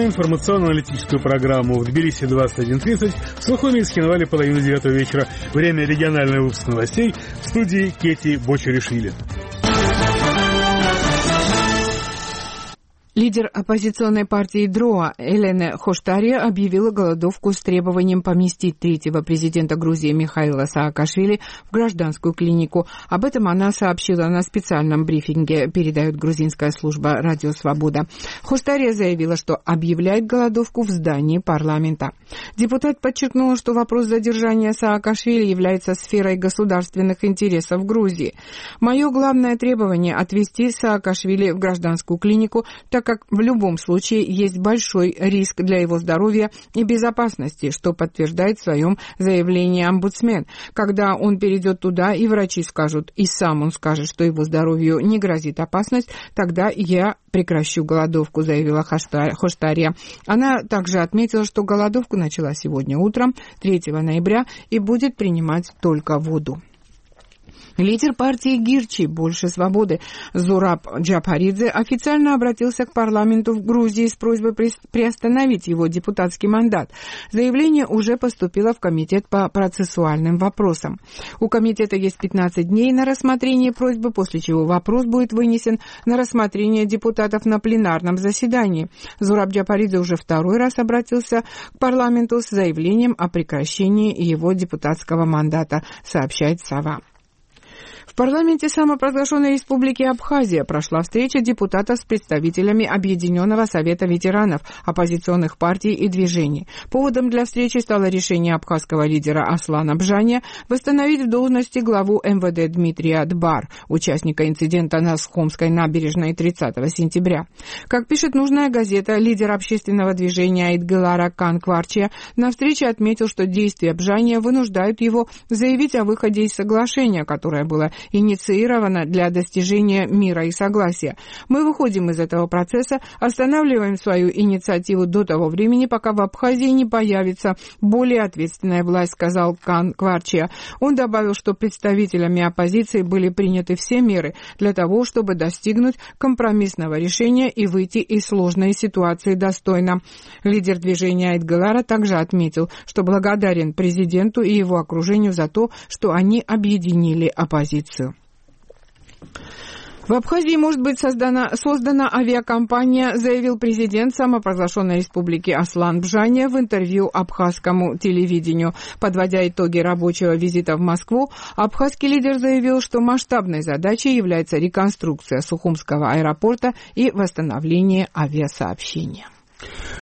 информационно-аналитическую программу в Тбилиси 21:30, в Сухуми и Схинвале половину 9 вечера. Время регионального выпуска новостей в студии Кети Бочаришвили. Лидер оппозиционной партии ДРОА Элена Хоштария объявила голодовку с требованием поместить третьего президента Грузии Михаила Саакашвили в гражданскую клинику. Об этом она сообщила на специальном брифинге, передает грузинская служба «Радио Свобода». Хоштария заявила, что объявляет голодовку в здании парламента. Депутат подчеркнула, что вопрос задержания Саакашвили является сферой государственных интересов Грузии. «Мое главное требование – отвезти Саакашвили в гражданскую клинику, так как в любом случае есть большой риск для его здоровья и безопасности, что подтверждает в своем заявлении омбудсмен. Когда он перейдет туда, и врачи скажут, и сам он скажет, что его здоровью не грозит опасность, тогда я прекращу голодовку», заявила Хоштария. Она также отметила, что голодовку начала сегодня утром, 3 ноября, и будет принимать только воду. Лидер партии Гирчи «Больше свободы» Зураб Джапаридзе официально обратился к парламенту в Грузии с просьбой приостановить его депутатский мандат. Заявление уже поступило в комитет по процессуальным вопросам. У комитета есть 15 дней на рассмотрение просьбы, после чего вопрос будет вынесен на рассмотрение депутатов на пленарном заседании. Зураб Джапаридзе уже второй раз обратился к парламенту с заявлением о прекращении его депутатского мандата, сообщает «Сова». В парламенте самопровозглашенной республики Абхазия прошла встреча депутатов с представителями Объединенного совета ветеранов, оппозиционных партий и движений. Поводом для встречи стало решение абхазского лидера Аслана Бжания восстановить в должности главу МВД Дмитрия Дбар, участника инцидента на Схумской набережной 30 сентября. Как пишет нужная газета, лидер общественного движения Айдгылара Канкварчия на встрече отметил, что действия Бжания вынуждают его заявить о выходе из соглашения, которое было инициировано для достижения мира и согласия. «Мы выходим из этого процесса, останавливаем свою инициативу до того времени, пока в Абхазии не появится более ответственная власть», сказал Канкварчия. Он добавил, что представителями оппозиции были приняты все меры для того, чтобы достигнуть компромиссного решения и выйти из сложной ситуации достойно. Лидер движения Айдгылара также отметил, что благодарен президенту и его окружению за то, что они объединили оппозицию. В Абхазии может быть создана авиакомпания, заявил президент самопровозглашенной республики Аслан Бжания в интервью абхазскому телевидению. Подводя итоги рабочего визита в Москву, абхазский лидер заявил, что масштабной задачей является реконструкция Сухумского аэропорта и восстановление авиасообщения.